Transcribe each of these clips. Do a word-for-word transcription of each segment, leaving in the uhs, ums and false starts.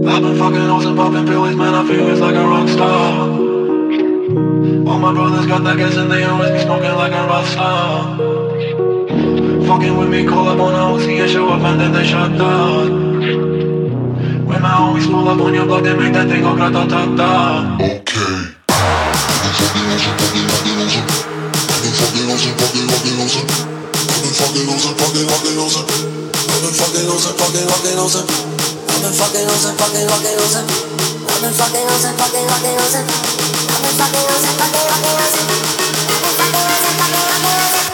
I've been fucking hoes and popping pills, man, I feel it's like a rock star. All my brothers got that gas and they always be smoking like a rock star. Fucking with me, call up on a O C and show up and then they shut down. When my homies pull up on your block, they make that thing go grata-ta-ta. Okay. Fucking losing, fucking fucking losing. I've been fucking losing, fucking fucking losing. I've been fucking losing, fucking fucking losing. I've been fucking losing, fucking fucking losing. I've been fucking losing, fucking fucking losing. I've been fucking losing, fucking fucking losing. I've been fucking losing, fucking fucking losing. I've been fucking losing, fucking fucking losing.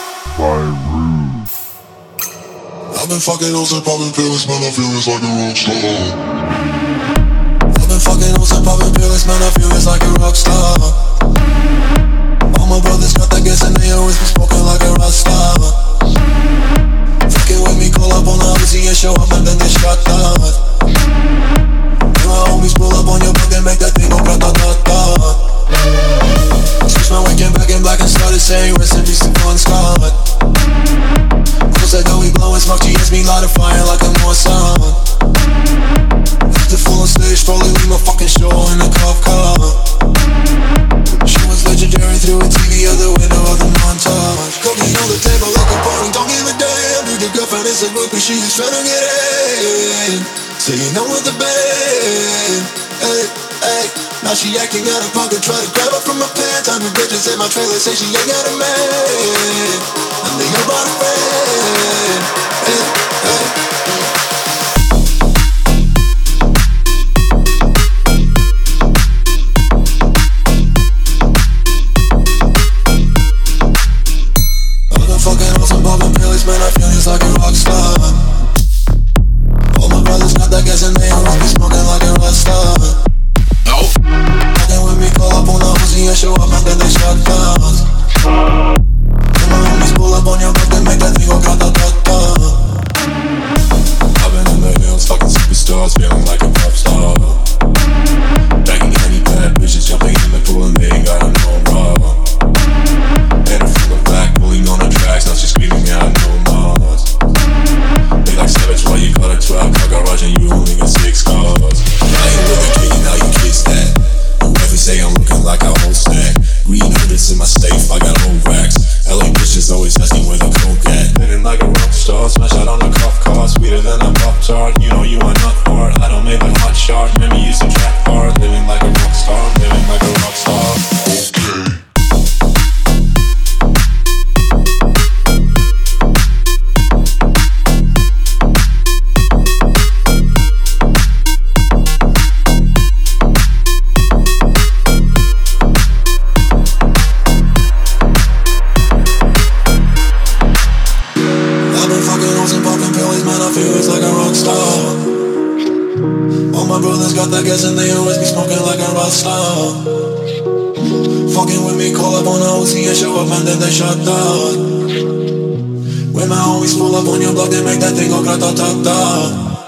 I've been fucking losing, popping pills, man, I feel it's like a rock star. I've been fucking hoes and popping pills, man, I feel it's like a rock star. All my brothers got that gas and they always be smoking like a rock star. Fucking with me, call up on the O C and show up and then they shut down. When my homies pull up on your block, they make that thing go grata-ta-ta. Switch my weekend back in black and started saying rest in peace to Bon Scott. Close that door, we blowing smoke, G S me light a fire like a Mossad. After full on stage, probably leave my fucking show in a cop car. She was legendary through a T V out the window of the montage. Cooking on the table like a party, don't give a damn. Dude, your girlfriend is a groupie, she is trying to get in. Saying no with the band. Hey, hey. Now she acting out of pocket, try to grab her from my pants. I'm the bitches in my trailer, say she ain't got a man. And they ain't brought a friend. Hey, hey, hey. Fucking on some poppin' pills, man, I feel it's like a rock star. All my brothers got that gas and they always be smoking like a rock star. No. Fucking with me, call up on the O C and show up and then they shut down. When my homies pull up on your block, they make that thing go grata-ta-ta. I've been in the hills, fucking superstars, feeling like a pop star. Bagging any bad bitches, jumping in the pool and they ain't got no problem. Head full of black, pulling on the tracks, now she's screaming out no more. They like savage, why you got a twelve car garage and you only got six cars? I ain't with a kid, now you kiss that. Whoever say I'm looking like a whole stack. Green hundreds in my safe, I got old racks. L A bitches always asking where the coke at. Living like a rock star, smash out on the cuff car. Sweeter than a pop tart, you know you are not hard. I don't make a hot shot, remember you used to track hard. Living like a rock star, living like a rock star. Okay. Got that gas and they always be smoking like a rock star. Fucking with me, call up on the O C and show up and then they shut down. When my homies pull up on your block, they make that thing go grata-ta-ta.